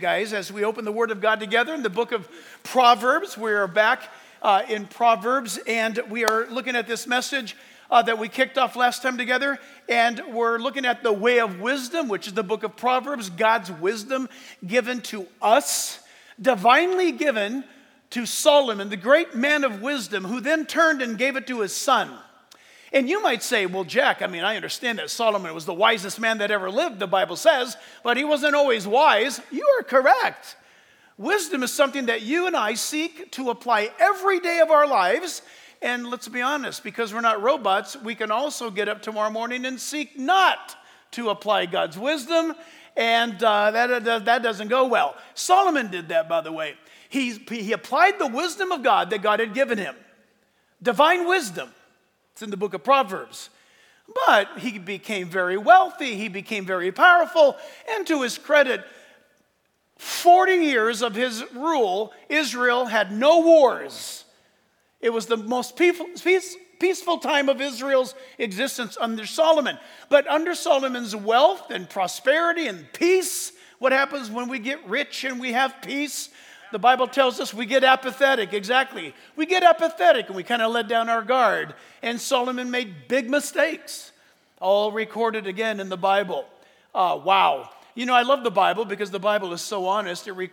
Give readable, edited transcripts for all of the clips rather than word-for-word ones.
guys, as we open the Word of God together in the book of Proverbs. We are back in Proverbs, and we are looking at this message that we kicked off last time together, and we're looking at the way of wisdom, which is the book of Proverbs, God's wisdom given to us, divinely given to Solomon, the great man of wisdom, who then turned and gave it to his son. And you might say, well, Jack, I understand that Solomon was the wisest man that ever lived, the Bible says, but he wasn't always wise. You are correct. Wisdom is something that you and I seek to apply every day of our lives. And let's be honest, because we're not robots, we can also get up tomorrow morning and seek not to apply God's wisdom, and that doesn't go well. Solomon did that, by the way. He applied the wisdom of God that God had given him. Divine wisdom. It's in the book of Proverbs. But he became very wealthy. He became very powerful. And to his credit, 40 years of his rule, Israel had no wars. It was the most peaceful time of Israel's existence under Solomon. But under Solomon's wealth and prosperity and peace, what happens when we get rich and we have peace? The Bible tells us we get apathetic, exactly. We get apathetic and we kind of let down our guard. And Solomon made big mistakes, all recorded again in the Bible. Wow. You know, I love the Bible because the Bible is so honest. It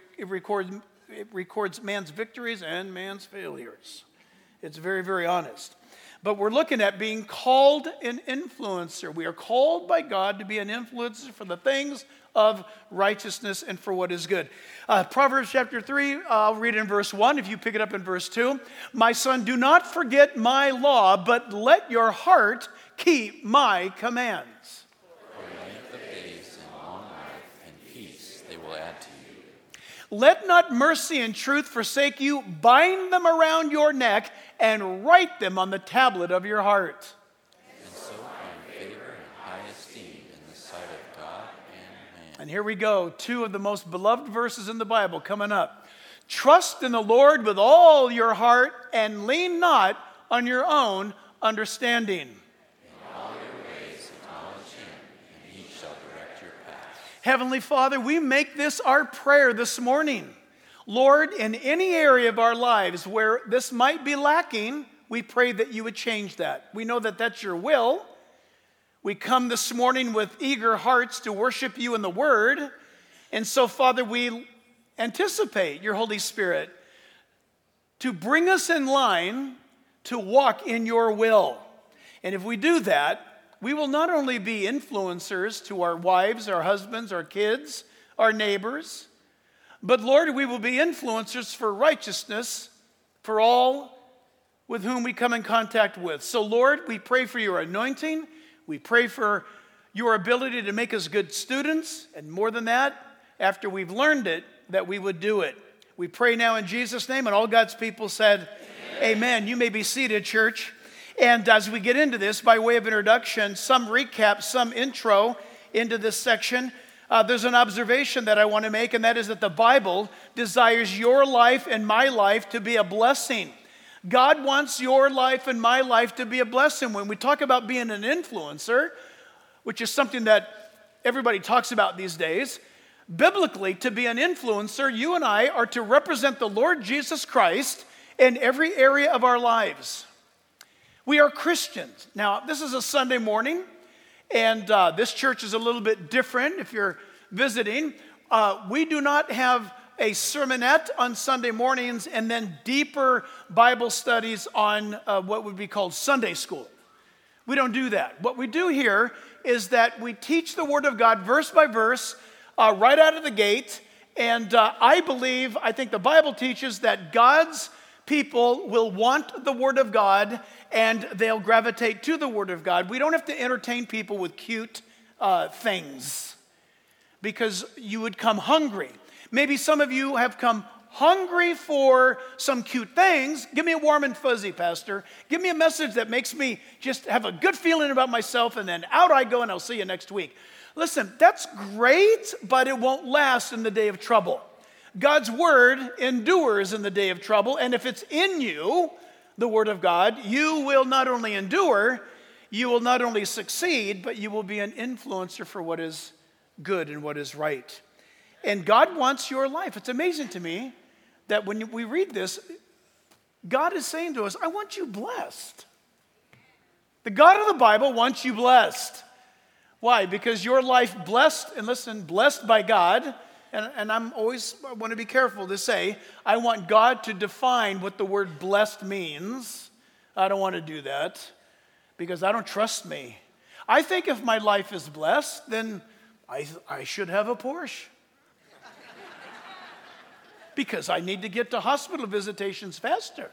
records man's victories and man's failures. It's very, very honest. But we're looking at being called an influencer. We are called by God to be an influencer for the things of righteousness and for what is good. Proverbs chapter 3, I'll read in verse 1. If you pick it up in verse 2. My son, do not forget my law, but let your heart keep my commands. For length of days and long life and peace they will add to you. Let not mercy and truth forsake you. Bind them around your neck and write them on the tablet of your heart. And so find favor and high esteem in the sight of God and man. And here we go, two of the most beloved verses in the Bible coming up. Trust in the Lord with all your heart and lean not on your own understanding. In all your ways acknowledge him, and he shall direct your path. Heavenly Father, we make this our prayer this morning. Lord, in any area of our lives where this might be lacking, we pray that you would change that. We know that that's your will. We come this morning with eager hearts to worship you in the Word. And so, Father, we anticipate your Holy Spirit to bring us in line to walk in your will. And if we do that, we will not only be influencers to our wives, our husbands, our kids, our neighbors, but Lord, we will be influencers for righteousness for all with whom we come in contact with. So Lord, we pray for your anointing. We pray for your ability to make us good students. And more than that, after we've learned it, that we would do it. We pray now in Jesus' name, and all God's people said, Amen. You may be seated, church. And as we get into this, by way of introduction, some recap, some intro into this section, there's an observation that I want to make, and that is that the Bible desires your life and my life to be a blessing. God wants your life and my life to be a blessing. When we talk about being an influencer, which is something that everybody talks about these days, biblically, to be an influencer, you and I are to represent the Lord Jesus Christ in every area of our lives. We are Christians. Now, this is a Sunday morning, and this church is a little bit different if you're visiting. We do not have a sermonette on Sunday mornings and then deeper Bible studies on what would be called Sunday school. We don't do that. What we do here is that we teach the Word of God verse by verse right out of the gate. And I think the Bible teaches that God's people will want the Word of God and they'll gravitate to the Word of God. We don't have to entertain people with cute things because you would come hungry. Maybe some of you have come hungry for some cute things. Give me a warm and fuzzy, Pastor. Give me a message that makes me just have a good feeling about myself, and then out I go and I'll see you next week. Listen, that's great, but it won't last in the day of trouble. God's Word endures in the day of trouble, and if it's in you, the Word of God, you will not only endure, you will not only succeed, but you will be an influencer for what is good and what is right. And God wants your life. It's amazing to me that when we read this, God is saying to us, I want you blessed. The God of the Bible wants you blessed. Why? Because your life blessed, and listen, blessed by God, and I want to be careful to say, I want God to define what the word blessed means. I don't want to do that because I don't trust me. I think if my life is blessed, then I should have a Porsche. Because I need to get to hospital visitations faster.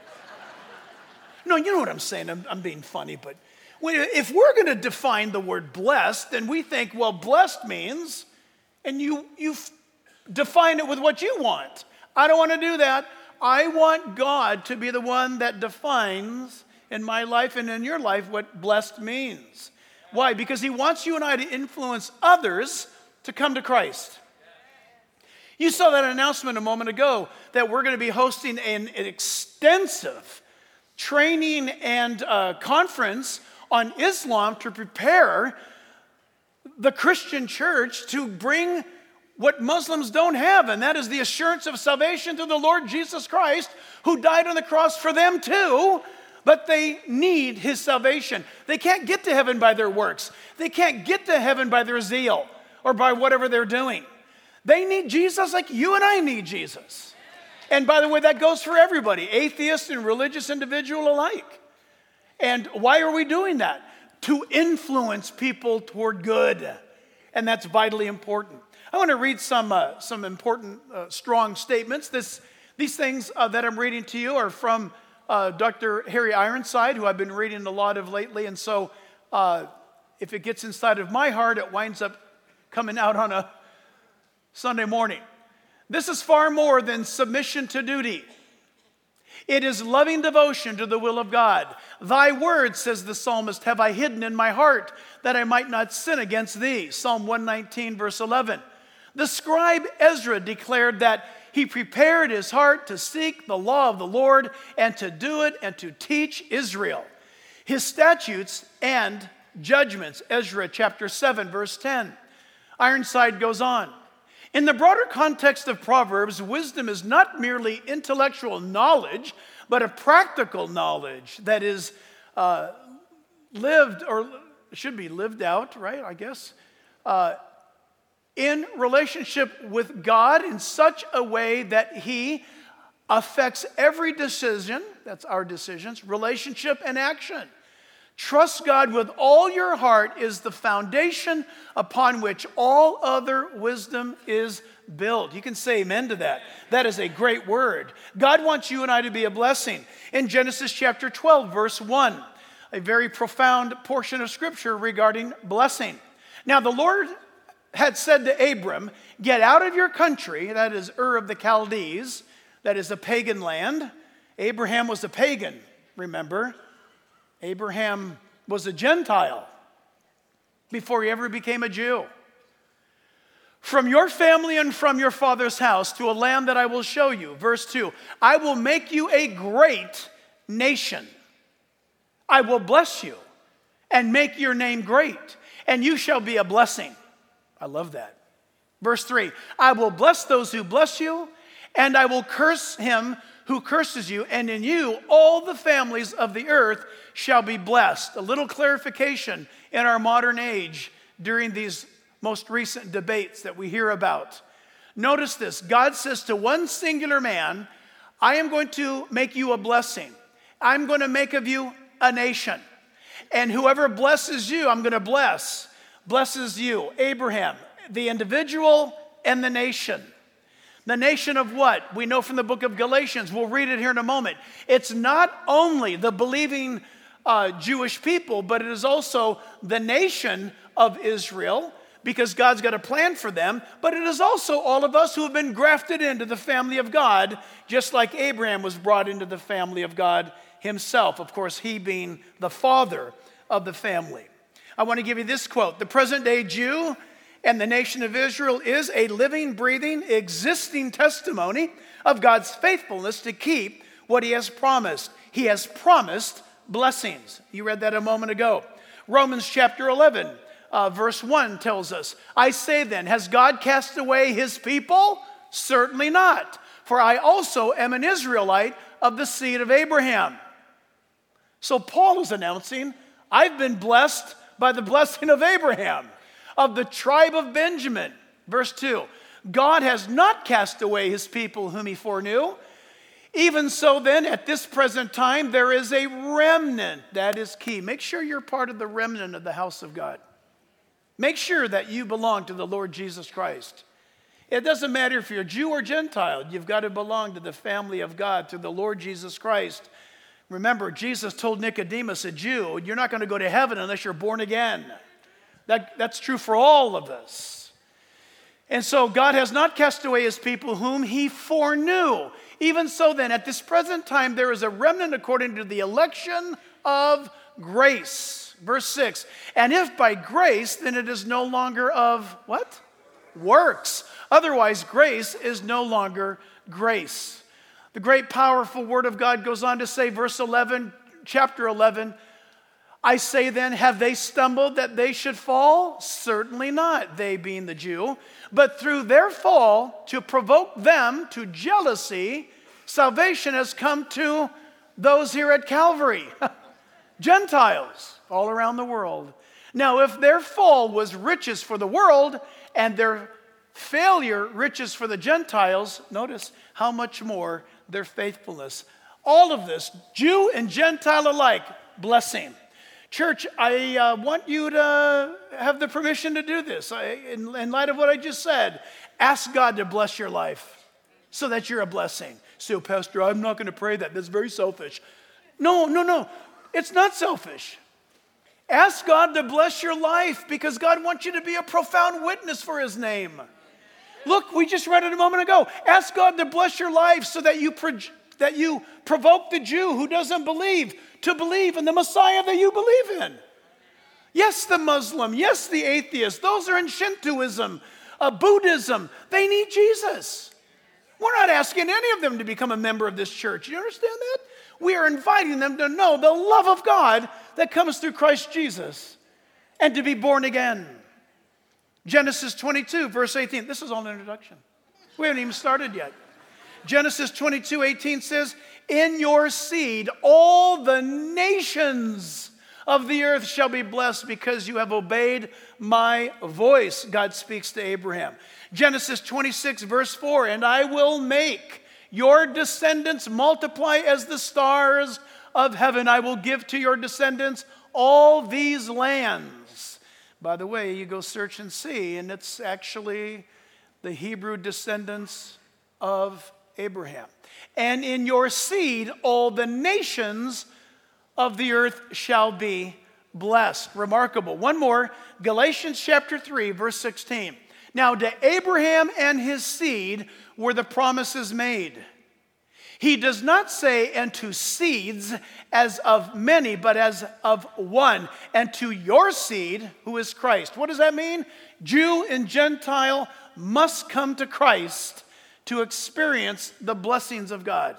No, you know what I'm saying. I'm being funny, but if we're going to define the word blessed, then we think, well, blessed means, and you define it with what you want. I don't want to do that. I want God to be the one that defines in my life and in your life what blessed means. Why? Because he wants you and I to influence others to come to Christ. You saw that announcement a moment ago that we're going to be hosting an extensive training and conference on Islam to prepare the Christian church to bring what Muslims don't have, and that is the assurance of salvation through the Lord Jesus Christ, who died on the cross for them too, but they need his salvation. They can't get to heaven by their works. They can't get to heaven by their zeal or by whatever they're doing. They need Jesus like you and I need Jesus. And by the way, that goes for everybody, atheist and religious individual alike. And why are we doing that? To influence people toward good. And that's vitally important. I want to read some important, strong statements. These things that I'm reading to you are from Dr. Harry Ironside, who I've been reading a lot of lately. And so if it gets inside of my heart, it winds up coming out on a Sunday morning. This is far more than submission to duty. It is loving devotion to the will of God. Thy word, says the psalmist, have I hidden in my heart, that I might not sin against thee. Psalm 119, verse 11. The scribe Ezra declared that he prepared his heart to seek the law of the Lord and to do it and to teach Israel his statutes and judgments. Ezra chapter 7, verse 10. Ironside goes on. In the broader context of Proverbs, wisdom is not merely intellectual knowledge, but a practical knowledge that is lived, or should be lived out, right, I guess, in relationship with God in such a way that he affects every decision, that's our decisions, relationship and action. Trust God with all your heart is the foundation upon which all other wisdom is built. You can say amen to that. That is a great word. God wants you and I to be a blessing. In Genesis chapter 12, verse 1, a very profound portion of scripture regarding blessing. Now the Lord had said to Abram, get out of your country, that is Ur of the Chaldees, that is a pagan land. Abraham was a pagan, remember? Abraham was a Gentile before he ever became a Jew. From your family and from your father's house to a land that I will show you. Verse 2, I will make you a great nation. I will bless you and make your name great, and you shall be a blessing. I love that. Verse 3, I will bless those who bless you, and I will curse him who curses you, and in you all the families of the earth shall be blessed. A little clarification in our modern age during these most recent debates that we hear about. Notice this. God says to one singular man, I am going to make you a blessing. I'm going to make of you a nation. And whoever blesses you, I'm going to bless. Blesses you, Abraham, the individual and the nation. The nation of what? We know from the book of Galatians. We'll read it here in a moment. It's not only the believing Jewish people, but it is also the nation of Israel, because God's got a plan for them. But it is also all of us who have been grafted into the family of God, just like Abraham was brought into the family of God himself. Of course, he being the father of the family. I want to give you this quote. The present day Jew and the nation of Israel is a living, breathing, existing testimony of God's faithfulness to keep what he has promised. He has promised blessings. You read that a moment ago. Romans chapter 11, verse 1 tells us, I say then, has God cast away his people? Certainly not. For I also am an Israelite of the seed of Abraham. So Paul is announcing, I've been blessed by the blessing of Abraham, of the tribe of Benjamin. Verse 2, God has not cast away his people whom he foreknew. Even so then, at this present time, there is a remnant. That is key. Make sure you're part of the remnant of the house of God. Make sure that you belong to the Lord Jesus Christ. It doesn't matter if you're Jew or Gentile. You've got to belong to the family of God, to the Lord Jesus Christ. Remember, Jesus told Nicodemus, a Jew, you're not going to go to heaven unless you're born again. That's true for all of us. And so God has not cast away his people whom he foreknew. Even so then, at this present time, there is a remnant according to the election of grace. Verse 6, and if by grace, then it is no longer of what? Works. Otherwise, grace is no longer grace. The great powerful word of God goes on to say, verse 11, chapter 11, I say then, have they stumbled that they should fall? Certainly not, they being the Jew. But through their fall, to provoke them to jealousy, salvation has come to those here at Calvary, Gentiles all around the world. Now, if their fall was riches for the world and their failure riches for the Gentiles, notice how much more their faithfulness. All of this, Jew and Gentile alike, blessing. Church, I want you to have the permission to do this. In light of what I just said, ask God to bless your life so that you're a blessing. So, Pastor, I'm not going to pray that. That's very selfish. No. It's not selfish. Ask God to bless your life because God wants you to be a profound witness for his name. Look, we just read it a moment ago. Ask God to bless your life so that you provoke the Jew who doesn't believe to believe in the Messiah that you believe in. Yes, the Muslim. Yes, the atheist. Those are in Shintoism, Buddhism. They need Jesus. We're not asking any of them to become a member of this church. You understand that? We are inviting them to know the love of God that comes through Christ Jesus and to be born again. Genesis 22, verse 18. This is all an introduction. We haven't even started yet. Genesis 22:18 says, in your seed all the nations of the earth shall be blessed because you have obeyed my voice. God speaks to Abraham. Genesis 26, verse 4, and I will make your descendants multiply as the stars of heaven. I will give to your descendants all these lands. By the way, you go search and see, and it's actually the Hebrew descendants of Abraham. And in your seed, all the nations of the earth shall be blessed. Remarkable. One more, Galatians chapter 3, verse 16. Now to Abraham and his seed were the promises made. He does not say, and to seeds as of many, but as of one, and to your seed, who is Christ. What does that mean? Jew and Gentile must come to Christ to experience the blessings of God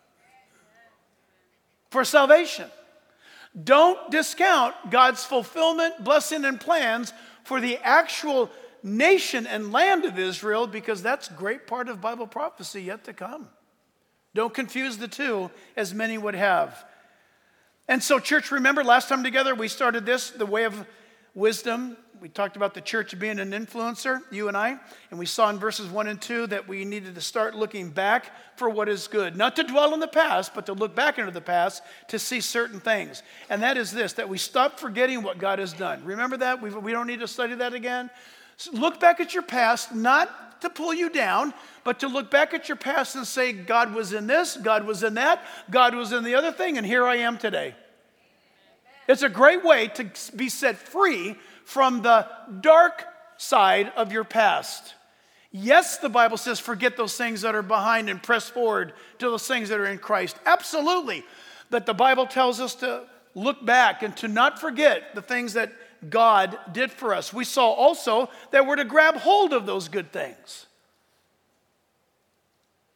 for salvation. Don't discount God's fulfillment, blessing, and plans for the actual nation and land of Israel, because that's a great part of Bible prophecy yet to come. Don't confuse the two, as many would have. And so, church, remember last time together we started this, the way of wisdom. We talked about the church being an influencer, you and I, and we saw in verses 1 and 2 that we needed to start looking back for what is good. Not to dwell in the past, but to look back into the past to see certain things. And that is this, that we stop forgetting what God has done. Remember that? We don't need to study that again. So look back at your past, not to pull you down, but to look back at your past and say, God was in this, God was in that, God was in the other thing, and here I am today. It's a great way to be set free from the dark side of your past. Yes, the Bible says forget those things that are behind and press forward to those things that are in Christ. Absolutely. But the Bible tells us to look back and to not forget the things that God did for us. We saw also that we're to grab hold of those good things.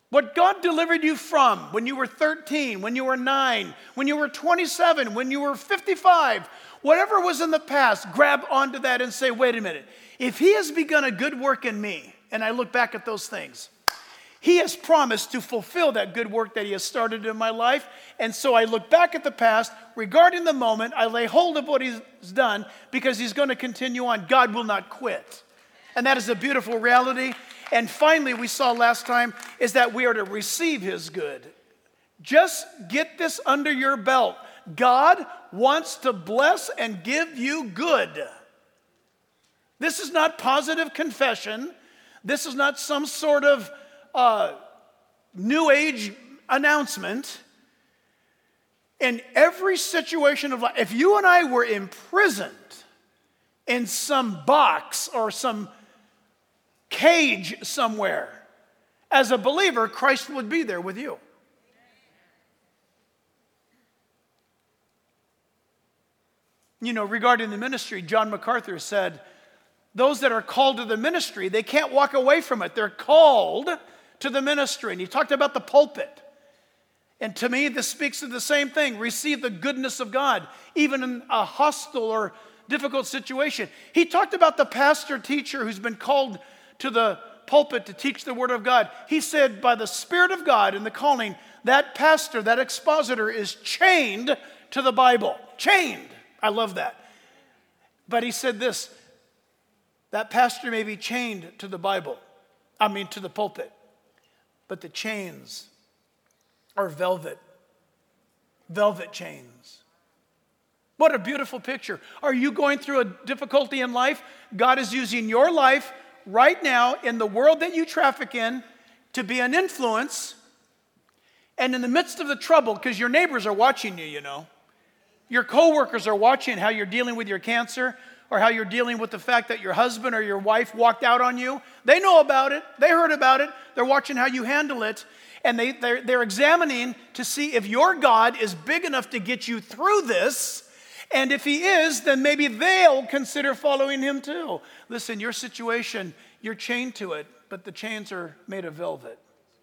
What God delivered you from when you were 13, when you were 9, when you were 27, when you were 55, whatever was in the past, grab onto that and say, wait a minute. If he has begun a good work in me, and I look back at those things, he has promised to fulfill that good work that he has started in my life. And so I look back at the past, regarding the moment, I lay hold of what he's done because he's going to continue on. God will not quit. And that is a beautiful reality. And finally, we saw last time is that we are to receive his good. Just get this under your belt. God wants to bless and give you good. This is not positive confession. This is not some sort of new age announcement. In every situation of life, if you and I were imprisoned in some box or some cage somewhere, as a believer, Christ would be there with you. You know, regarding the ministry, John MacArthur said, those that are called to the ministry, they can't walk away from it. They're called to the ministry. And he talked about the pulpit. And to me, this speaks to the same thing. Receive the goodness of God, even in a hostile or difficult situation. He talked about the pastor teacher who's been called to the pulpit to teach the word of God. He said, by the Spirit of God and the calling, that pastor, that expositor is chained to the Bible. Chained. I love that. But he said this, that pastor may be chained to the Bible. To the pulpit. But the chains are velvet. Velvet chains. What a beautiful picture. Are you going through a difficulty in life? God is using your life right now in the world that you traffic in to be an influence. And in the midst of the trouble, because your neighbors are watching you, you know. Your coworkers are watching how you're dealing with your cancer or how you're dealing with the fact that your husband or your wife walked out on you. They know about it. They heard about it. They're watching how you handle it. And they're examining to see if your God is big enough to get you through this. And if he is, then maybe they'll consider following him too. Listen, your situation, you're chained to it, but the chains are made of velvet.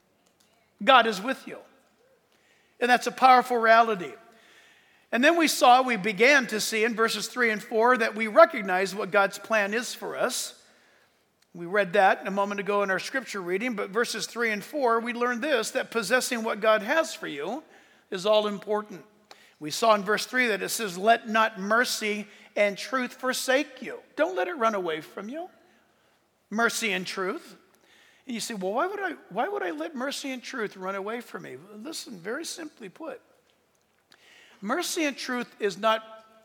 God is with you. And that's a powerful reality. And then we began to see in verses 3 and 4 that we recognize what God's plan is for us. We read that a moment ago in our scripture reading, but verses 3 and 4, we learned this, that possessing what God has for you is all important. We saw in verse 3 that it says, let not mercy and truth forsake you. Don't let it run away from you. Mercy and truth. And you say, well, why would I let mercy and truth run away from me? Listen, very simply put, mercy and truth is not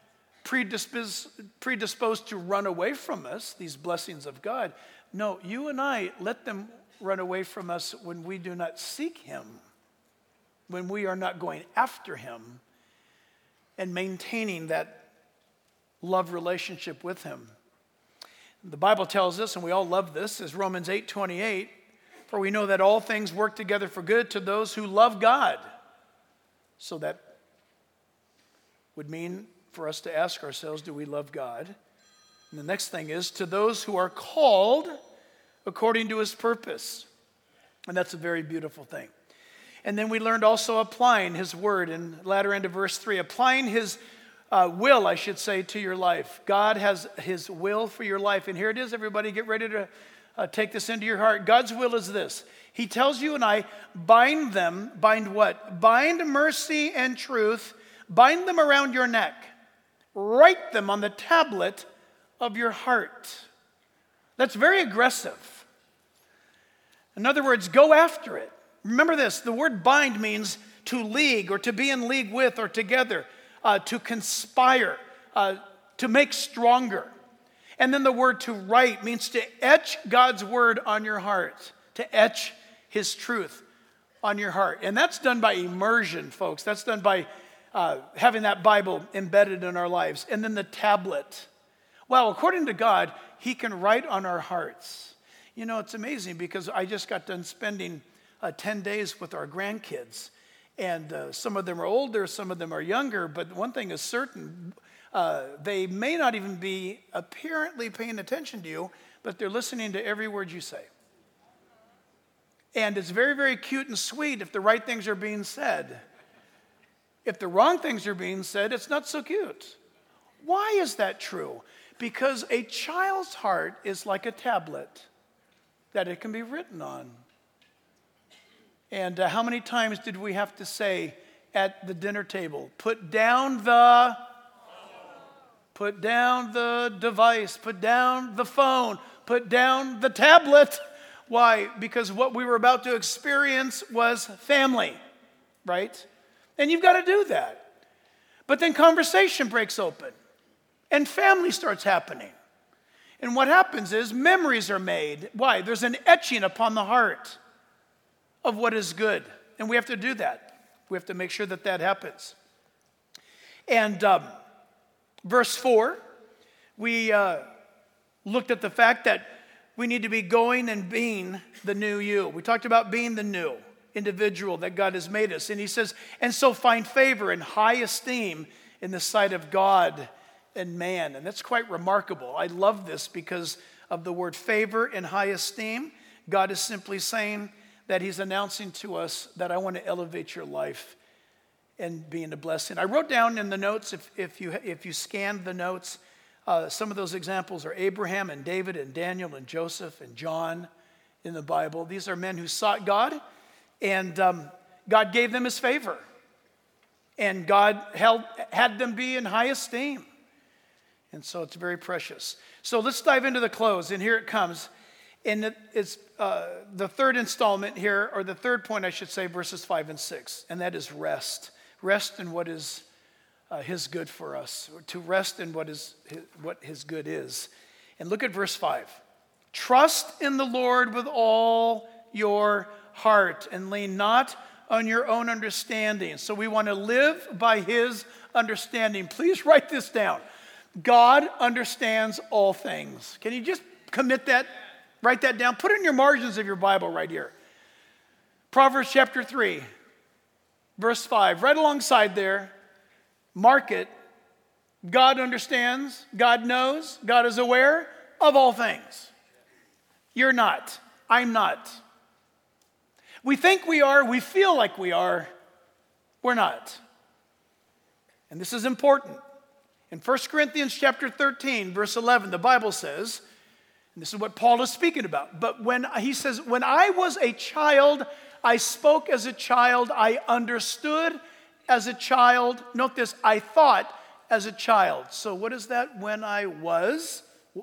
predisposed to run away from us, these blessings of God. No, you and I let them run away from us when we do not seek him, when we are not going after him and maintaining that love relationship with him. The Bible tells us, and we all love this, is Romans 8:28, for we know that all things work together for good to those who love God. So that would mean for us to ask ourselves, do we love God? And the next thing is, to those who are called according to his purpose. And that's a very beautiful thing. And then we learned also applying his word in the latter end of verse 3, applying his will, I should say, to your life. God has his will for your life. And here it is, everybody, get ready to take this into your heart. God's will is this. He tells you and I, bind them, bind what? Bind mercy and truth, bind them around your neck. Write them on the tablet of your heart. That's very aggressive. In other words, go after it. Remember this, the word bind means to league or to be in league with or together, to conspire, to make stronger. And then the word to write means to etch God's word on your heart, to etch his truth on your heart. And that's done by immersion, folks. That's done by having that Bible embedded in our lives. And then the tablet. Well, according to God, he can write on our hearts. You know, it's amazing because I just got done spending 10 days with our grandkids. And some of them are older, some of them are younger, but one thing is certain, they may not even be apparently paying attention to you, but they're listening to every word you say. And it's very, very cute and sweet if the right things are being said. If the wrong things are being said, it's not so cute. Why is that true? Because a child's heart is like a tablet that it can be written on. And how many times did we have to say at the dinner table, put down the device, put down the phone, put down the tablet. Why? Because what we were about to experience was family, right? And you've got to do that. But then conversation breaks open and family starts happening. And what happens is memories are made. Why? There's an etching upon the heart of what is good. And we have to do that. We have to make sure that that happens. And verse 4, we looked at the fact that we need to be going and being the new you. We talked about being the new individual that God has made us. And he says, and so find favor and high esteem in the sight of God and man. And that's quite remarkable. I love this because of the word favor and high esteem. God is simply saying that he's announcing to us that I want to elevate your life and being a blessing. I wrote down in the notes, if you scanned the notes, some of those examples are Abraham and David and Daniel and Joseph and John in the Bible. These are men who sought God, and God gave them his favor. And God had them be in high esteem. And so it's very precious. So let's dive into the close, and here it comes. And it's the third installment here, or the third point, I should say, verses 5 and 6, and that is rest. Rest in what is his good for us, to rest in what his good is. And look at verse 5. Trust in the Lord with all your heart and lean not on your own understanding. So we want to live by his understanding. Please write this down. God understands all things. Can you just commit that? Write that down. Put it in your margins of your Bible right here. Proverbs chapter 3, verse 5. Right alongside there. Mark it. God understands, God knows, God is aware of all things. You're not. I'm not. We think we are, we feel like we are, we're not. And this is important. In 1 Corinthians chapter 13, verse 11, the Bible says, and this is what Paul is speaking about, but he says, when I was a child, I spoke as a child, I understood as a child. Note this, I thought as a child. So what is that? When I was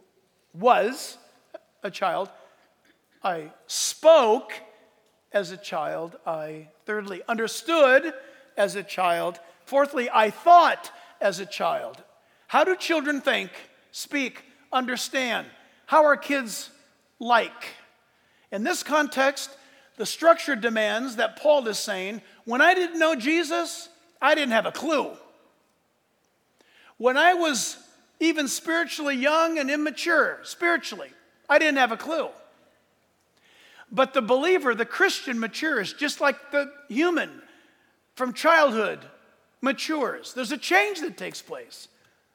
a child, I spoke as a child. I thirdly understood as a child. Fourthly, I thought as a child. How do children think, speak, understand? How are kids like? In this context, the structure demands that Paul is saying, when I didn't know Jesus, I didn't have a clue. When I was even spiritually young and immature, spiritually, I didn't have a clue. But the believer, the Christian, matures just like the human from childhood matures. There's a change that takes place.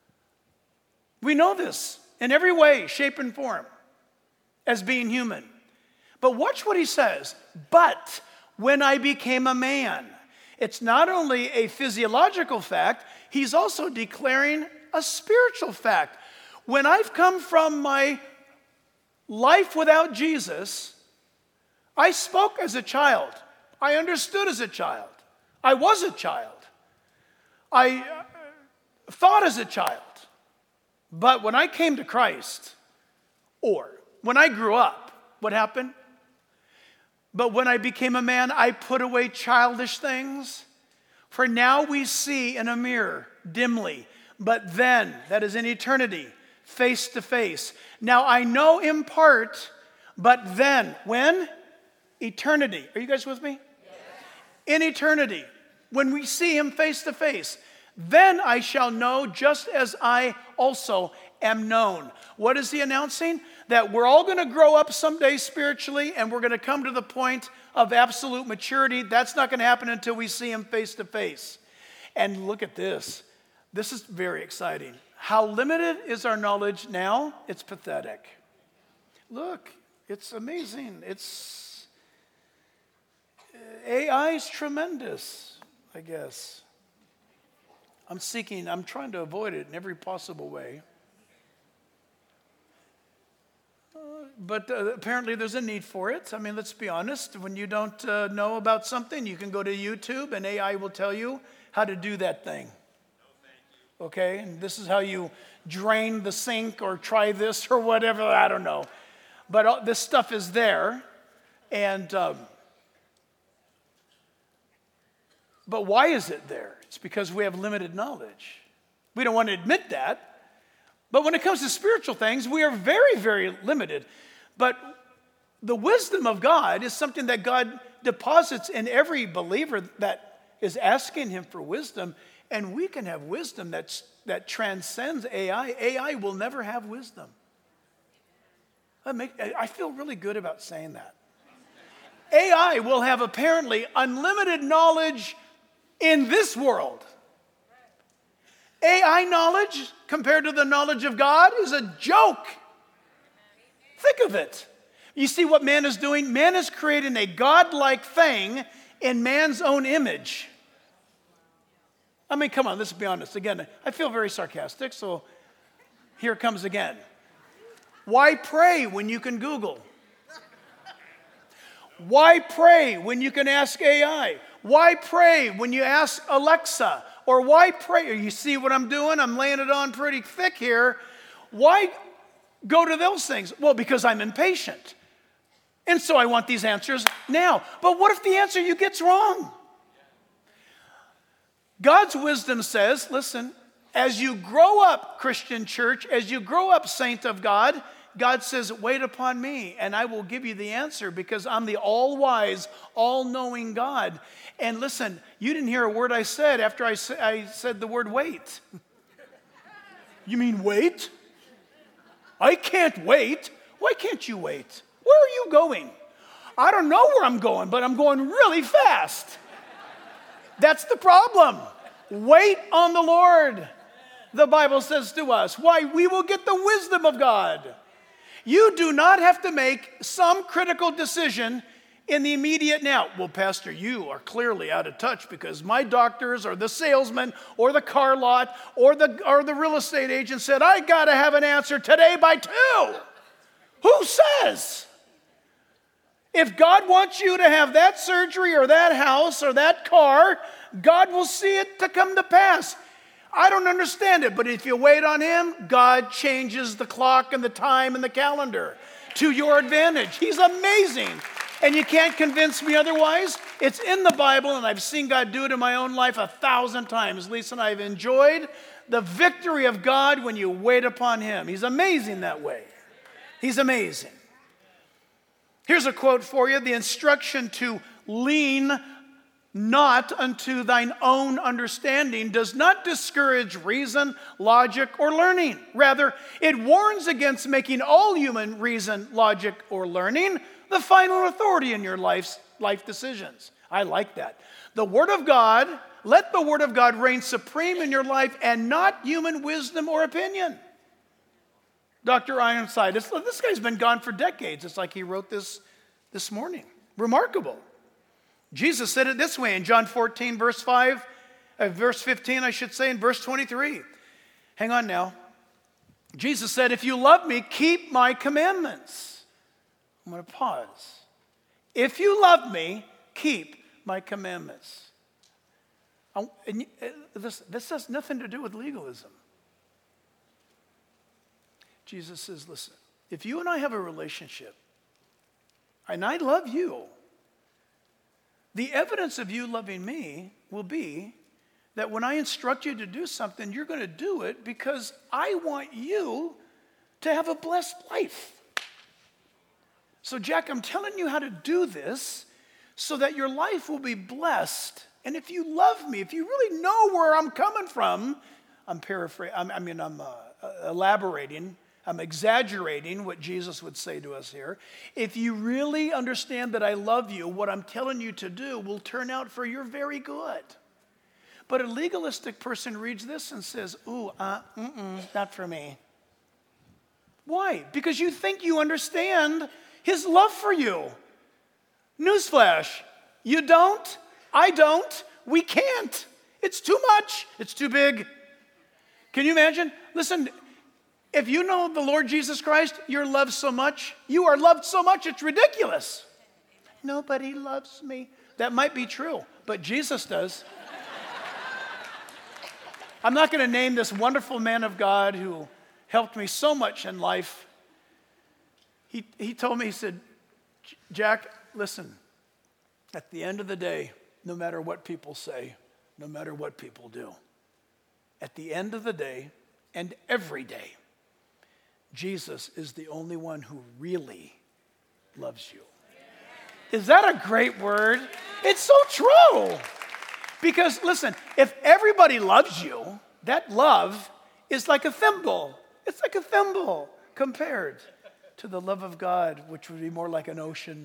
We know this in every way, shape, and form as being human. But watch what he says. But when I became a man, it's not only a physiological fact, he's also declaring a spiritual fact. When I've come from my life without Jesus, I spoke as a child. I understood as a child. I was a child. I thought as a child. But when I came to Christ, or when I grew up, what happened? But when I became a man, I put away childish things. For now we see in a mirror, dimly, but then, that is in eternity, face to face. Now I know in part, but then, when? Eternity. Are you guys with me? Yes. In eternity, when we see him face to face, then I shall know just as I also am known. What is he announcing? That we're all going to grow up someday spiritually and we're going to come to the point of absolute maturity. That's not going to happen until we see him face to face. And look at this. This is very exciting. How limited is our knowledge now? It's pathetic. Look, it's amazing. AI is tremendous, I guess. I'm trying to avoid it in every possible way. But apparently there's a need for it. I mean, let's be honest. When you don't know about something, you can go to YouTube and AI will tell you how to do that thing. Okay? And this is how you drain the sink or try this or whatever. I don't know. But this stuff is there. And but why is it there? It's because we have limited knowledge. We don't want to admit that. But when it comes to spiritual things, we are very, very limited. But the wisdom of God is something that God deposits in every believer that is asking him for wisdom. And we can have wisdom that transcends AI. AI will never have wisdom. I feel really good about saying that. AI will have apparently unlimited knowledge in this world. AI knowledge compared to the knowledge of God is a joke. Think of it. You see what man is doing? Man is creating a godlike thing in man's own image. I mean, come on, let's be honest. Again, I feel very sarcastic, so here it comes again. Why pray when you can Google? Why pray when you can ask AI? Why pray when you ask Alexa? Or why pray? You see what I'm doing? I'm laying it on pretty thick here. Why go to those things? Well, because I'm impatient. And so I want these answers now. But what if the answer you get's wrong? God's wisdom says, listen, as you grow up, Christian church, as you grow up, saint of God, God says, wait upon me, and I will give you the answer because I'm the all-wise, all-knowing God. And listen, you didn't hear a word I said after I said the word wait. You mean wait? I can't wait. Why can't you wait? Where are you going? I don't know where I'm going, but I'm going really fast. That's the problem. Wait on the Lord, the Bible says to us. Why? We will get the wisdom of God. You do not have to make some critical decision in the immediate now. Well, Pastor, you are clearly out of touch because my doctors or the salesman or the car lot or the real estate agent said, I got to have an answer today by 2. Who says? If God wants you to have that surgery or that house or that car, God will see it to come to pass. I don't understand it, but if you wait on him, God changes the clock and the time and the calendar to your advantage. He's amazing. And you can't convince me otherwise. It's in the Bible, and I've seen God do it in my own life 1,000 times. Lisa and I have enjoyed the victory of God when you wait upon him. He's amazing that way. He's amazing. Here's a quote for you. The instruction to lean not unto thine own understanding does not discourage reason, logic, or learning. Rather, it warns against making all human reason, logic, or learning the final authority in your life decisions. I like that. The Word of God, let the Word of God reign supreme in your life and not human wisdom or opinion. Dr. Ironside, this guy's been gone for decades. It's like he wrote this morning. Remarkable. Jesus said it this way in John 14, verse 15, I should say, in verse 23. Hang on now. Jesus said, if you love me, keep my commandments. I'm going to pause. If you love me, keep my commandments. This has nothing to do with legalism. Jesus says, listen, if you and I have a relationship, and I love you, the evidence of you loving me will be that when I instruct you to do something, you're going to do it because I want you to have a blessed life. So, Jack, I'm telling you how to do this so that your life will be blessed. And if you love me, if you really know where I'm coming from, I'm elaborating. I'm exaggerating what Jesus would say to us here. If you really understand that I love you, what I'm telling you to do will turn out for your very good. But a legalistic person reads this and says, not for me. Why? Because you think you understand his love for you. Newsflash, You don't. I don't. We can't. It's too much. It's too big. Can you imagine? Listen, if you know the Lord Jesus Christ, you're loved so much. You are loved so much, it's ridiculous. Nobody loves me. That might be true, but Jesus does. I'm not going to name this wonderful man of God who helped me so much in life. He told me, he said, Jack, listen, at the end of the day, no matter what people say, no matter what people do, at the end of the day and every day, Jesus is the only one who really loves you. Is that a great word? It's so true. Because listen, if everybody loves you, that love is like a thimble. It's like a thimble compared to the love of God, which would be more like an ocean.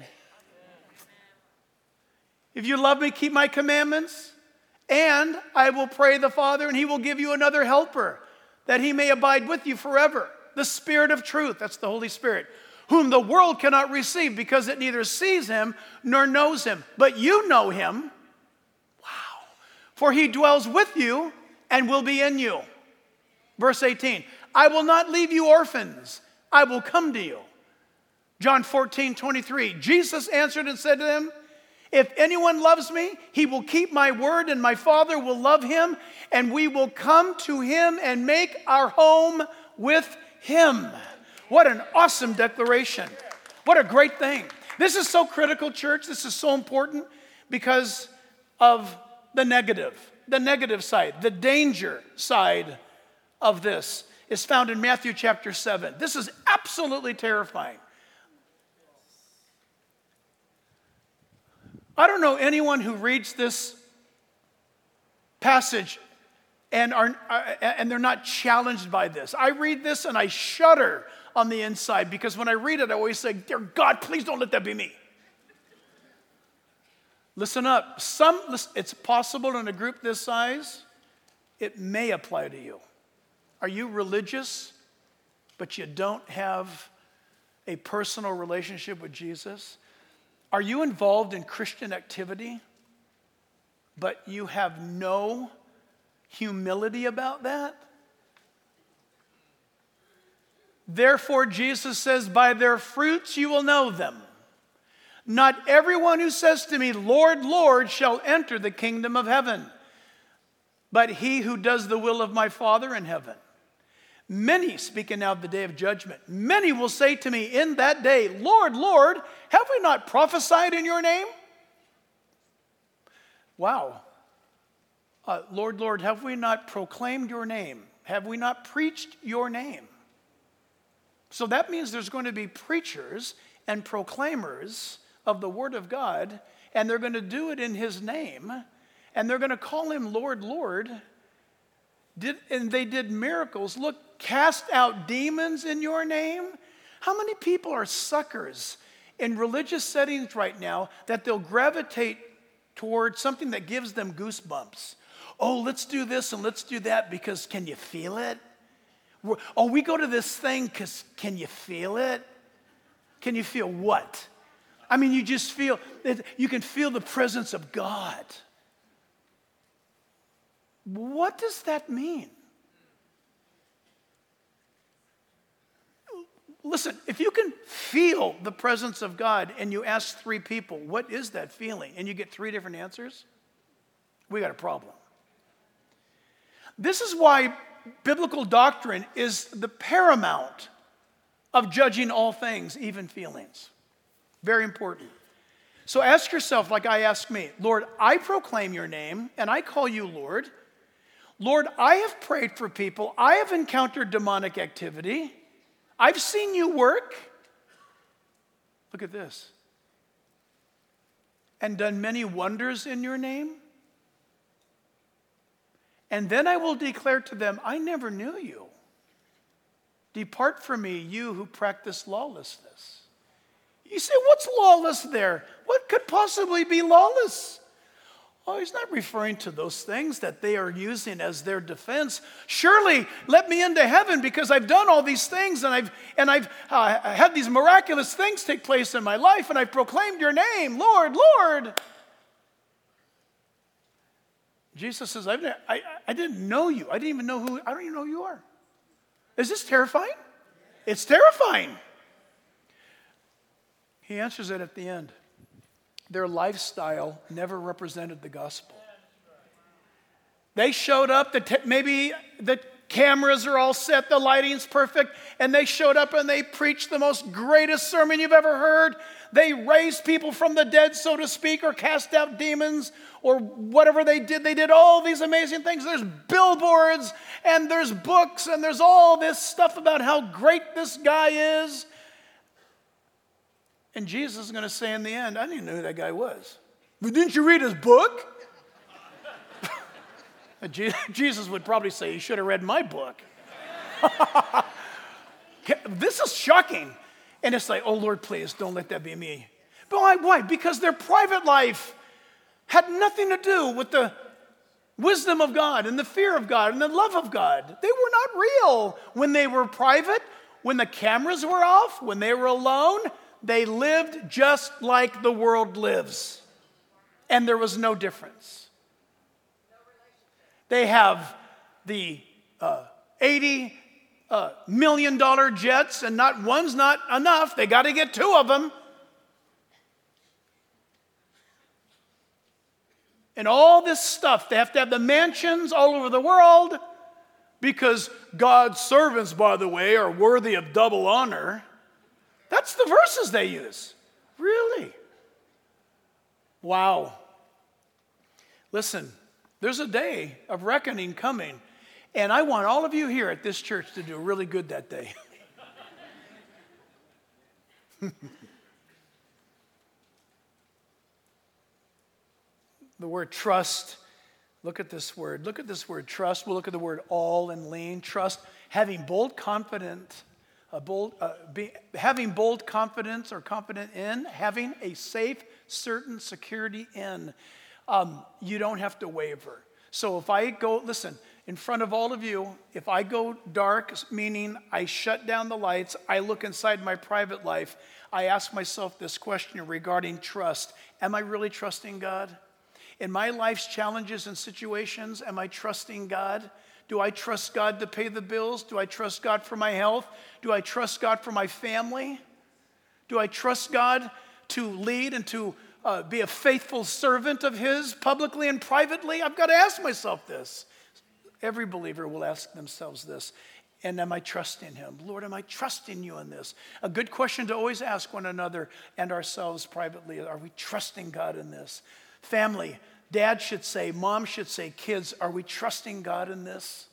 If you love me, keep my commandments, and I will pray the Father, and he will give you another helper, that he may abide with you forever. The Spirit of truth, that's the Holy Spirit, whom the world cannot receive because it neither sees him nor knows him. But you know him. Wow. For he dwells with you and will be in you. Verse 18, I will not leave you orphans. I will come to you. John 14:23, Jesus answered and said to them, if anyone loves me, he will keep my word, and my Father will love him, and we will come to him and make our home with him. What an awesome declaration. What a great thing. This is so critical, church. This is so important because of the negative side, the danger side of this is found in Matthew chapter 7. This is absolutely terrifying. I don't know anyone who reads this passage and they're not challenged by this. I read this and I shudder on the inside because when I read it, I always say, dear God, please don't let that be me. Listen up. It's possible in a group this size, it may apply to you. Are you religious, but you don't have a personal relationship with Jesus? Are you involved in Christian activity, but you have no humility about that? Therefore, Jesus says, by their fruits you will know them. Not everyone who says to me, Lord, Lord, shall enter the kingdom of heaven, but he who does the will of my Father in heaven. Many, speaking now of the day of judgment, many will say to me in that day, Lord, Lord, have we not prophesied in your name? Wow. Lord, Lord, have we not proclaimed your name? Have we not preached your name? So that means there's going to be preachers and proclaimers of the word of God, and they're going to do it in his name, and they're going to call him Lord, Lord. And they did miracles. Look, cast out demons in your name. How many people are suckers in religious settings right now that they'll gravitate toward something that gives them goosebumps? Oh, let's do this and let's do that because can you feel it? Oh, we go to this thing because can you feel it? Can you feel what? I mean, you just feel, you can feel the presence of God. What does that mean? Listen, if you can feel the presence of God and you ask 3 people, what is that feeling? And you get 3 different answers, we got a problem. This is why biblical doctrine is the paramount of judging all things, even feelings. Very important. So ask yourself, like I ask me, Lord, I proclaim your name and I call you Lord. Lord, I have prayed for people. I have encountered demonic activity. I've seen you work. Look at this. And done many wonders in your name. And then I will declare to them, I never knew you. Depart from me, you who practice lawlessness. You say, what's lawless there? What could possibly be lawless? Oh, he's not referring to those things that they are using as their defense. Surely, let me into heaven because I've done all these things and I've had these miraculous things take place in my life and I've proclaimed your name, Lord, Lord. Jesus says, I didn't know you. I don't even know who you are. Is this terrifying? It's terrifying. He answers it at the end. Their lifestyle never represented the gospel. They showed up, maybe the cameras are all set, the lighting's perfect, and they showed up and they preached the most greatest sermon you've ever heard. They raised people from the dead, so to speak, or cast out demons, or whatever they did. They did all these amazing things. There's billboards, and there's books, and there's all this stuff about how great this guy is. And Jesus is going to say in the end, I didn't even know who that guy was. But didn't you read his book? Jesus would probably say, you should have read my book. This is shocking. And it's like, oh, Lord, please, don't let that be me. But why? Because their private life had nothing to do with the wisdom of God and the fear of God and the love of God. They were not real when they were private, when the cameras were off, when they were alone. They lived just like the world lives. And there was no difference. They have the $80 million jets, and not one's not enough. They got to get two of them. And all this stuff, they have to have the mansions all over the world because God's servants, by the way, are worthy of double honor. That's the verses they use. Really? Wow. Listen, there's a day of reckoning coming, and I want all of you here at this church to do really good that day. The word trust, look at this word. Look at this word trust. We'll look at the word all and lean. Trust, having bold confidence, having bold confidence or confident in, having a safe, certain security in. You don't have to waver. So if I go, listen, in front of all of you, if I go dark, meaning I shut down the lights, I look inside my private life, I ask myself this question regarding trust. Am I really trusting God? In my life's challenges and situations, am I trusting God? Do I trust God to pay the bills? Do I trust God for my health? Do I trust God for my family? Do I trust God to lead and to be a faithful servant of His publicly and privately? I've got to ask myself this. Every believer will ask themselves this. And am I trusting Him? Lord, am I trusting You in this? A good question to always ask one another and ourselves privately. Are we trusting God in this? Family, dad should say, mom should say, kids, are we trusting God in this?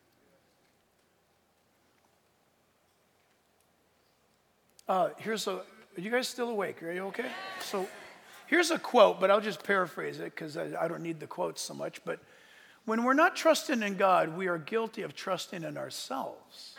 Are you guys still awake? Are you okay? So here's a quote, but I'll just paraphrase it because I don't need the quotes so much. But when we're not trusting in God, we are guilty of trusting in ourselves.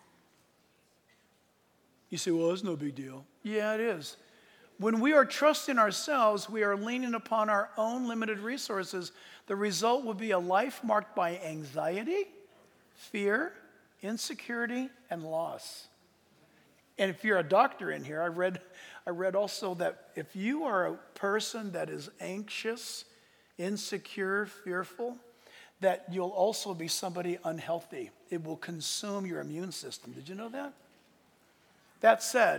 You say, well, that's no big deal. Yeah, it is. When we are trusting ourselves, we are leaning upon our own limited resources. The result will be a life marked by anxiety, fear, insecurity, and loss. And if you're a doctor in here, I read also that if you are a person that is anxious, insecure, fearful, that you'll also be somebody unhealthy. It will consume your immune system. Did you know that? That said,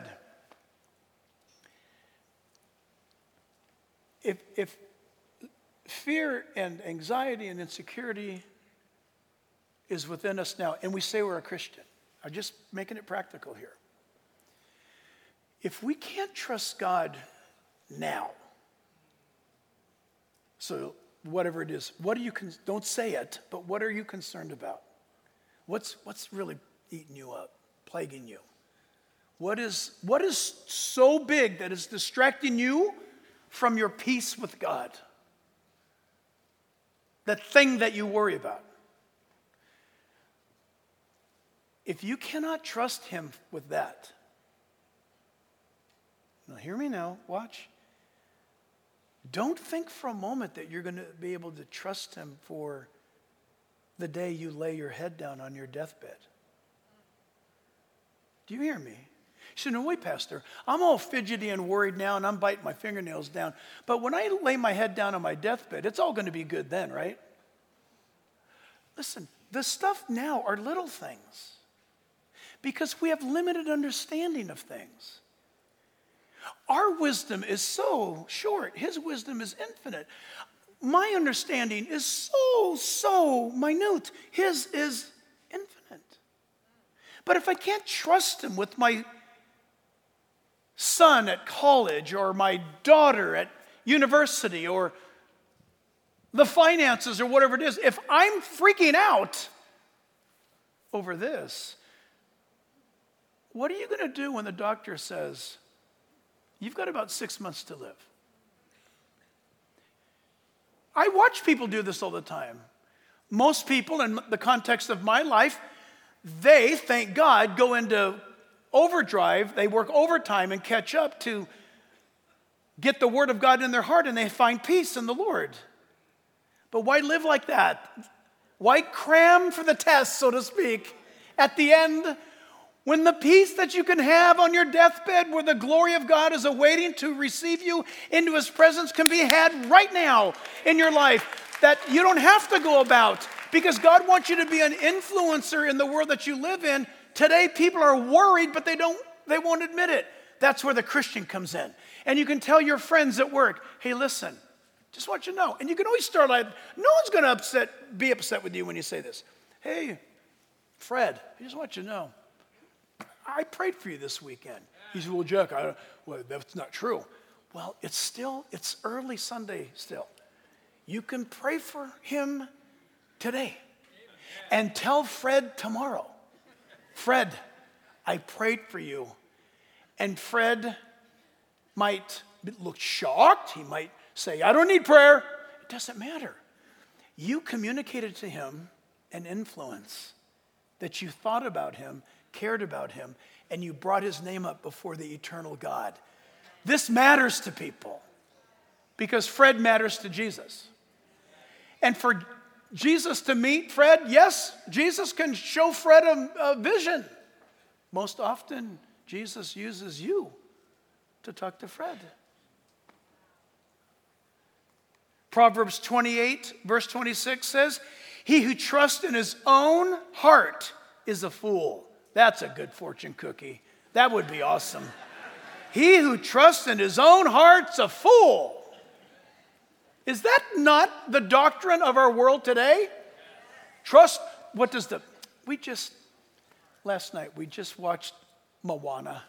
if fear and anxiety and insecurity is within us now, and we say we're a Christian, I'm just making it practical here. If we can't trust God now, so whatever it is, don't say it, but what are you concerned about? What's really eating you up, plaguing you? What is so big that is distracting you from your peace with God? That thing that you worry about. If you cannot trust Him with that, now hear me now, watch. Don't think for a moment that you're going to be able to trust Him for the day you lay your head down on your deathbed. Do you hear me? You say, no, wait, Pastor, I'm all fidgety and worried now, and I'm biting my fingernails down. But when I lay my head down on my deathbed, it's all going to be good then, right? Listen, the stuff now are little things because we have limited understanding of things. Our wisdom is so short. His wisdom is infinite. My understanding is so minute. His is infinite. But if I can't trust him with my son at college or my daughter at university or the finances or whatever it is, if I'm freaking out over this, what are you going to do when the doctor says, you've got about 6 months to live? I watch people do this all the time. Most people, in the context of my life, they, thank God, go into overdrive. They work overtime and catch up to get the Word of God in their heart, and they find peace in the Lord. But why live like that? Why cram for the test, so to speak, at the end, when the peace that you can have on your deathbed where the glory of God is awaiting to receive you into his presence can be had right now in your life, that you don't have to go about, because God wants you to be an influencer in the world that you live in. Today people are worried, but they won't admit it. That's where the Christian comes in. And you can tell your friends at work, hey, listen, just want you to know. And you can always start like, no one's going to be upset with you when you say this. Hey, Fred, I just want you to know, I prayed for you this weekend. He said, well, Jack, that's not true. Well, it's early Sunday still. You can pray for him today and tell Fred tomorrow, Fred, I prayed for you. And Fred might look shocked. He might say, I don't need prayer. It doesn't matter. You communicated to him an influence that you thought about him, cared about him, and you brought his name up before the eternal God. This matters to people because Fred matters to Jesus. And for Jesus to meet Fred, yes, Jesus can show Fred a vision. Most often, Jesus uses you to talk to Fred. Proverbs 28, verse 26 says, he who trusts in his own heart is a fool. That's a good fortune cookie. That would be awesome. He who trusts in his own heart's a fool. Is that not the doctrine of our world today? Trust, last night we just watched Moana.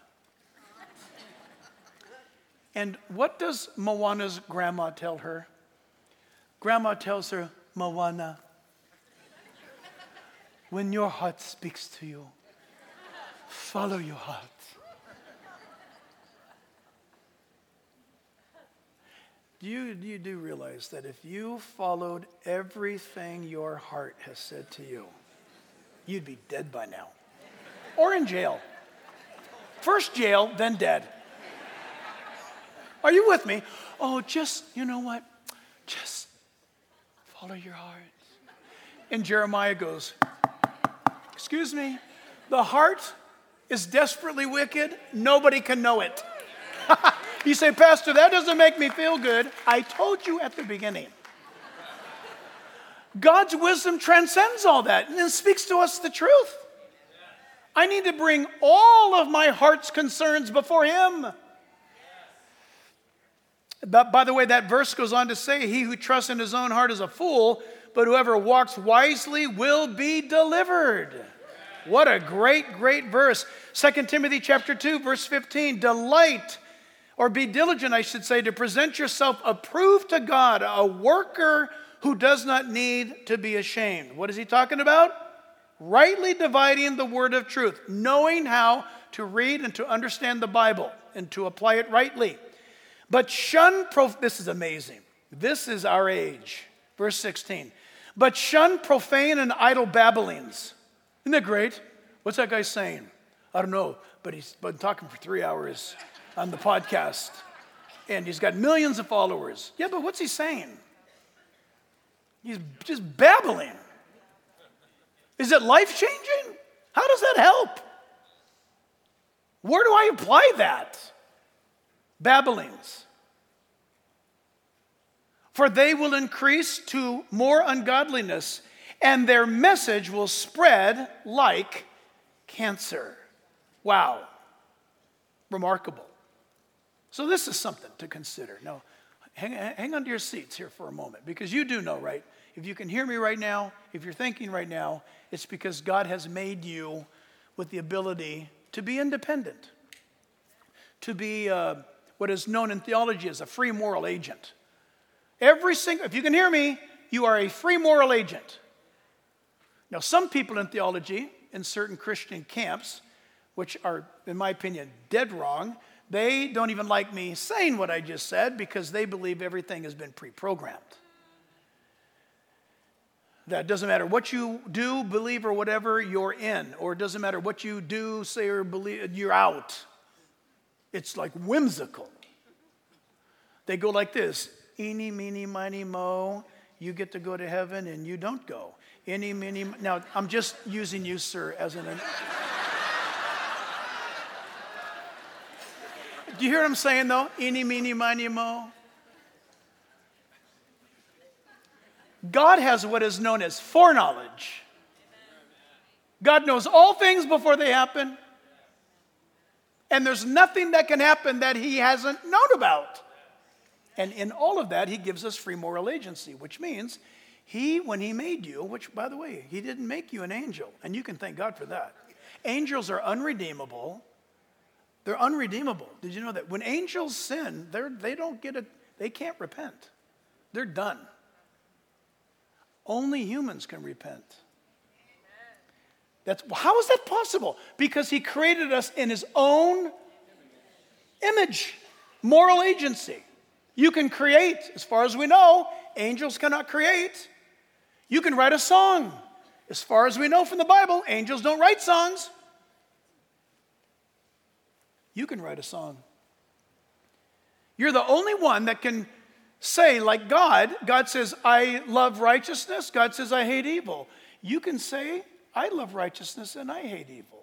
And what does Moana's grandma tell her? Grandma tells her, Moana, when your heart speaks to you, follow your heart. You do realize that if you followed everything your heart has said to you, you'd be dead by now. Or in jail. First jail, then dead. Are you with me? Oh, you know what? Just follow your heart. And Jeremiah goes, excuse me, the heart is desperately wicked. Nobody can know it. You say, Pastor, that doesn't make me feel good. I told you at the beginning. God's wisdom transcends all that and speaks to us the truth. I need to bring all of my heart's concerns before him. But by the way, that verse goes on to say, he who trusts in his own heart is a fool, but whoever walks wisely will be delivered. What a great, great verse. 2 Timothy chapter 2, verse 15, be diligent, I should say, to present yourself approved to God, a worker who does not need to be ashamed. What is he talking about? Rightly dividing the word of truth, knowing how to read and to understand the Bible and to apply it rightly. But this is amazing. This is our age. Verse 16. But shun profane and idle babblings. Isn't that great? What's that guy saying? I don't know, but he's been talking for 3 hours on the podcast. And he's got millions of followers. Yeah, but what's he saying? He's just babbling. Is it life-changing? How does that help? Where do I apply that? Babblings. For they will increase to more ungodliness, and their message will spread like cancer. Wow. Remarkable. So this is something to consider. Now, hang on to your seats here for a moment, because you do know, right? If you can hear me right now, if you're thinking right now, it's because God has made you with the ability to be independent, to be what is known in theology as a free moral agent. If you can hear me, you are a free moral agent. Now, some people in theology, in certain Christian camps, which are, in my opinion, dead wrong, they don't even like me saying what I just said because they believe everything has been pre-programmed. That doesn't matter what you do, believe, or whatever, you're in. Or it doesn't matter what you do, say, or believe, you're out. It's like whimsical. They go like this: eeny, meeny, miny, mo, you get to go to heaven and you don't go. Eeny, meeny, now I'm just using you, sir, as an... Do you hear what I'm saying, though? Eeny, meeny, miny, mo. God has what is known as foreknowledge. God knows all things before they happen. And there's nothing that can happen that he hasn't known about. And in all of that, he gives us free moral agency, which means when he made you, which, by the way, he didn't make you an angel, and you can thank God for that. Angels are unredeemable. They're unredeemable. Did you know that? When angels sin, they can't repent. They're done. Only humans can repent. How is that possible? Because he created us in his own image, moral agency. You can create, as far as we know, angels cannot create. You can write a song. As far as we know from the Bible, angels don't write songs. You can write a song. You're the only one that can say, like God says, I love righteousness. God says, I hate evil. You can say, I love righteousness and I hate evil.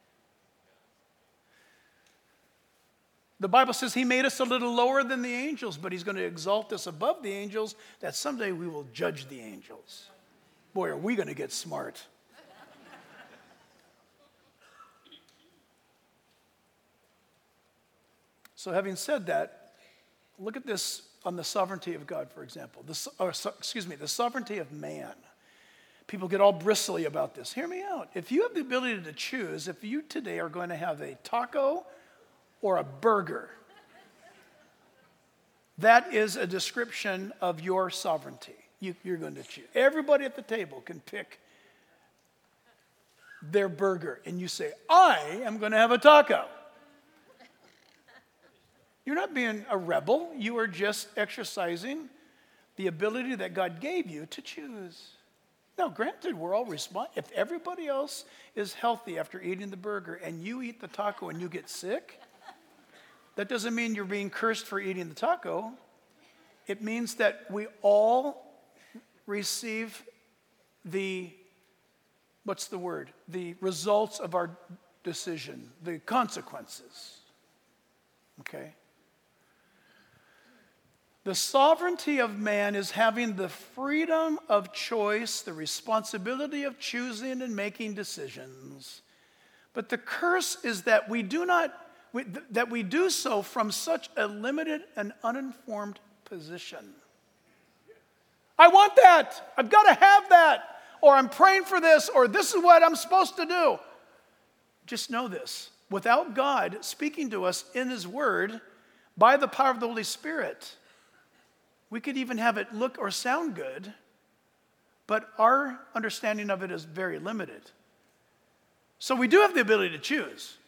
The Bible says he made us a little lower than the angels, but he's going to exalt us above the angels, that someday we will judge the angels. Boy, are we going to get smart. So having said that, look at this on the sovereignty of God, for example. The sovereignty of man. People get all bristly about this. Hear me out. If you have the ability to choose, if you today are going to have a taco or a burger, that is a description of your sovereignty. You're going to choose. Everybody at the table can pick their burger, and you say, I am going to have a taco. You're not being a rebel. You are just exercising the ability that God gave you to choose. Now, granted, we're all if everybody else is healthy after eating the burger and you eat the taco and you get sick, that doesn't mean you're being cursed for eating the taco. It means that we all receive the results of our decision, the consequences. Okay? The sovereignty of man is having the freedom of choice, the responsibility of choosing and making decisions. But the curse is that we do so from such a limited and uninformed position. I want that. I've got to have that. Or I'm praying for this, or this is what I'm supposed to do. Just know this. Without God speaking to us in his word, by the power of the Holy Spirit, we could even have it look or sound good, but our understanding of it is very limited. So we do have the ability to choose.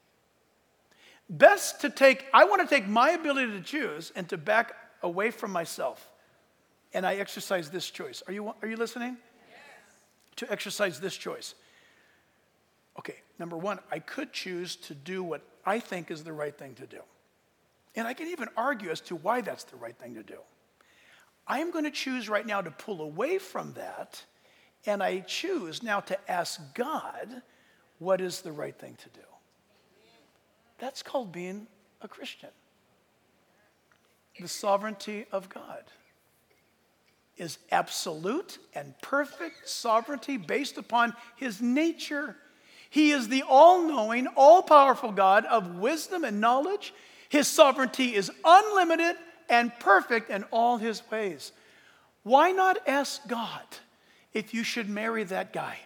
I want to take my ability to choose and to back away from myself. And I exercise this choice. Are you listening? Yes. To exercise this choice. Okay, number one, I could choose to do what I think is the right thing to do. And I can even argue as to why that's the right thing to do. I am going to choose right now to pull away from that, and I choose now to ask God what is the right thing to do. That's called being a Christian. The sovereignty of God. is absolute and perfect sovereignty based upon his nature. He is the all-knowing, all-powerful God of wisdom and knowledge. His sovereignty is unlimited and perfect in all his ways. Why not ask God if you should marry that guy?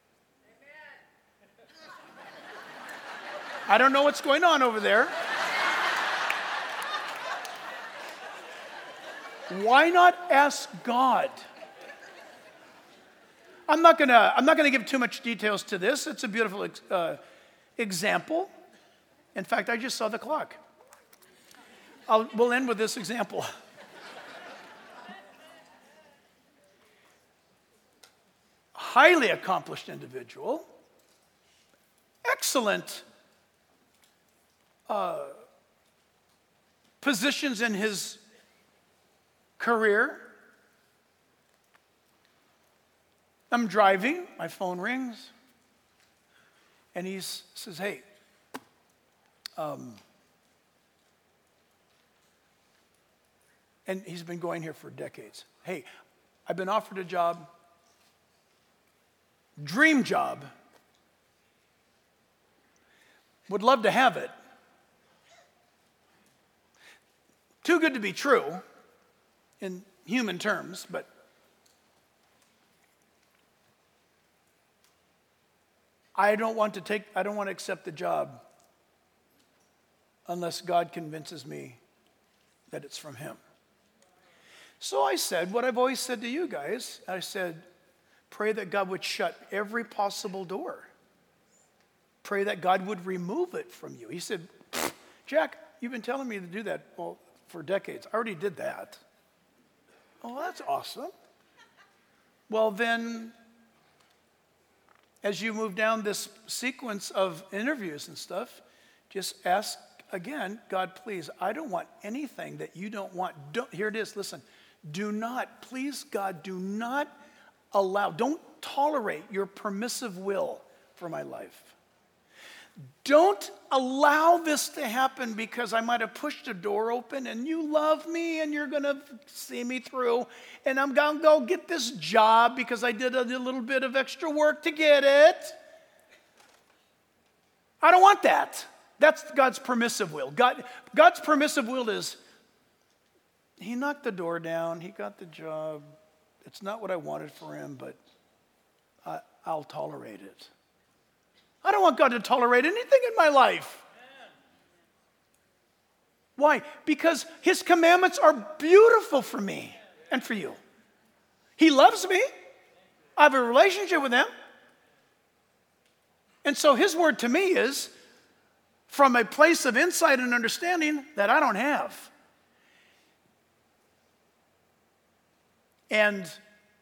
I don't know what's going on over there. Why not ask God? I'm not gonna give too much details to this. It's a beautiful example. In fact, I just saw the clock. We'll end with this example. Highly accomplished individual, excellent positions in his career. I'm driving, my phone rings, and he says, hey, and he's been going here for decades. Hey, I've been offered a job, dream job, would love to have it. Too good to be true in human terms, but I don't want to accept the job unless God convinces me that it's from him. So I said what I've always said to you guys. I said, pray that God would shut every possible door. Pray that God would remove it from you. He said, Jack, you've been telling me to do that for decades. I already did that. Oh, that's awesome. Well, then, as you move down this sequence of interviews and stuff, just ask again, God, please, I don't want anything that you don't want. Here it is, listen. Do not, please, God, do not don't tolerate your permissive will for my life. Don't allow this to happen because I might have pushed a door open and you love me and you're going to see me through and I'm going to go get this job because I did a little bit of extra work to get it. I don't want that. That's God's permissive will. God's permissive will is, he knocked the door down, he got the job. It's not what I wanted for him, but I'll tolerate it. I don't want God to tolerate anything in my life. Why? Because his commandments are beautiful for me and for you. He loves me. I have a relationship with him. And so his word to me is from a place of insight and understanding that I don't have. And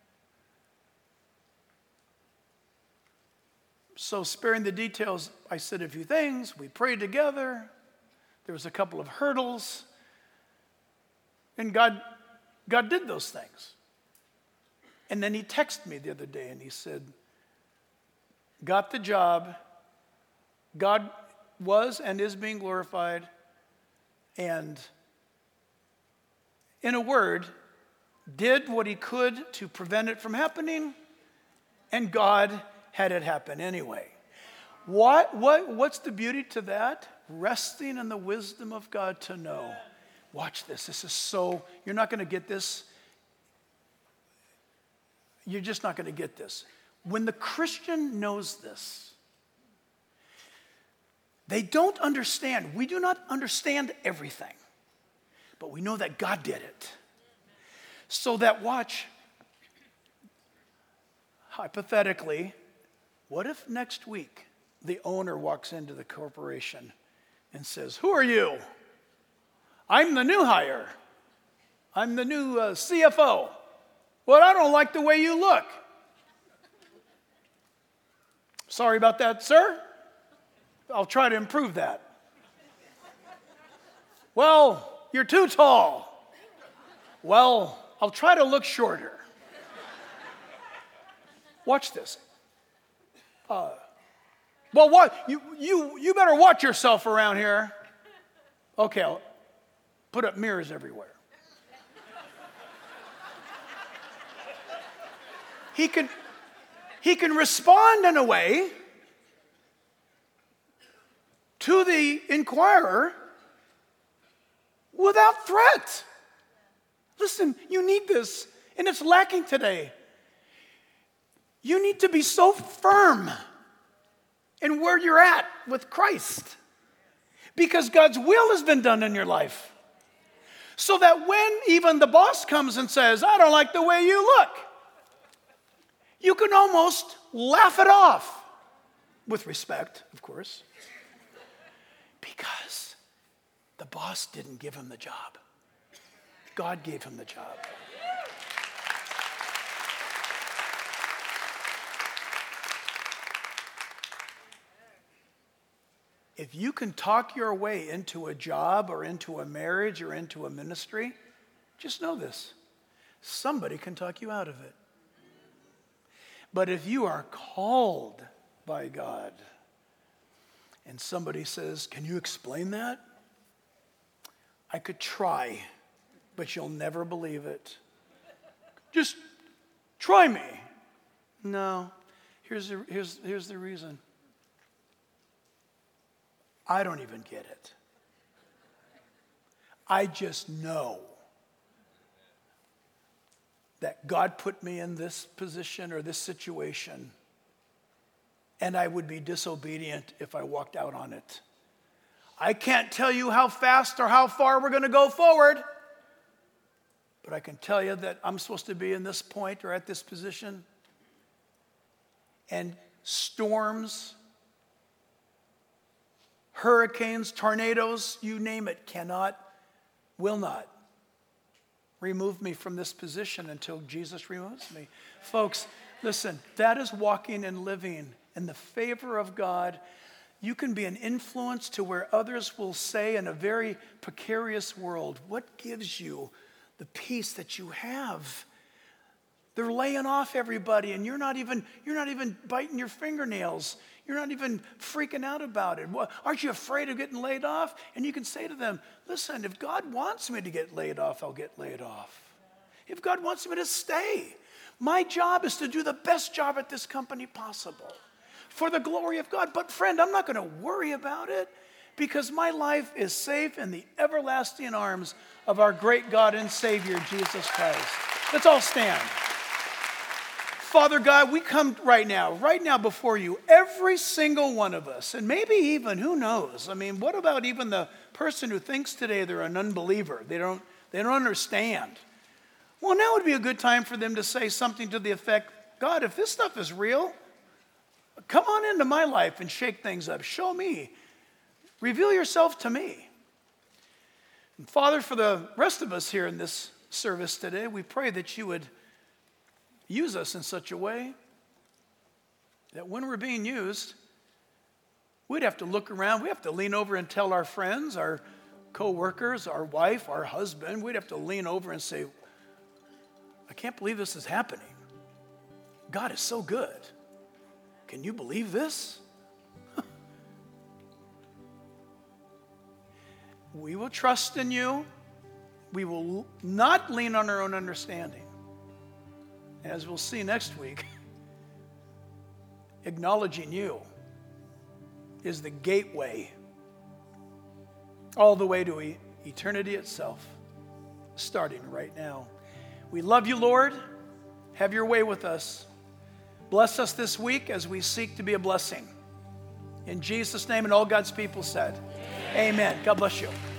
so sparing the details, I said a few things. We prayed together. There was a couple of hurdles. And God did those things. And then he texted me the other day and he said, got the job. God was and is being glorified. And in a word, did what he could to prevent it from happening. And God had it happen anyway. What's the beauty to that? Resting in the wisdom of God to know. Watch this. This is so, you're not going to get this. You're just not going to get this. When the Christian knows this, they don't understand. We do not understand everything. But we know that God did it. So that, watch, hypothetically, what if next week the owner walks into the corporation and says, who are you? I'm the new hire. I'm the new CFO. Well, I don't like the way you look. Sorry about that, sir. I'll try to improve that. Well, you're too tall. Well, I'll try to look shorter. Watch this. Well, what? You better watch yourself around here. Okay, I'll put up mirrors everywhere. he can respond in a way to the inquirer without threat. Listen, you need this, and it's lacking today. You need to be so firm in where you're at with Christ, because God's will has been done in your life. So that when even the boss comes and says, I don't like the way you look, you can almost laugh it off, with respect, of course, because the boss didn't give him the job. God gave him the job. If you can talk your way into a job or into a marriage or into a ministry, just know this: somebody can talk you out of it. But if you are called by God and somebody says, can you explain that? I could try, but you'll never believe it. Just try me. No, here's the reason. I don't even get it. I just know that God put me in this position or this situation, and I would be disobedient if I walked out on it. I can't tell you how fast or how far we're going to go forward, but I can tell you that I'm supposed to be in this point or at this position, and storms, hurricanes, tornadoes, you name it, will not remove me from this position until Jesus removes me. Folks, listen, that is walking and living in the favor of God. You can be an influence to where others will say in a very precarious world, what gives you the peace that you have? They're laying off everybody, and you're not even biting your fingernails. You're not even freaking out about it. Aren't you afraid of getting laid off? And you can say to them, listen, if God wants me to get laid off, I'll get laid off. If God wants me to stay, my job is to do the best job at this company possible for the glory of God. But friend, I'm not going to worry about it, because my life is safe in the everlasting arms of our great God and Savior, Jesus Christ. Let's all stand. Father God, we come right now before you, every single one of us, and maybe even, who knows? I mean, what about even the person who thinks today they're an unbeliever? They don't understand. Well, now would be a good time for them to say something to the effect, God, if this stuff is real, come on into my life and shake things up. Show me. Reveal yourself to me. And Father, for the rest of us here in this service today, we pray that you would use us in such a way that when we're being used, we'd have to look around, we have to lean over and tell our friends, our co-workers, our wife, our husband, we'd have to lean over and say, I can't believe this is happening. God is so good. Can you believe this? We will trust in you. We will not lean on our own understanding. As we'll see next week, acknowledging you is the gateway all the way to eternity itself, starting right now. We love you, Lord. Have your way with us. Bless us this week as we seek to be a blessing. In Jesus' name, and all God's people said, Amen. God bless you.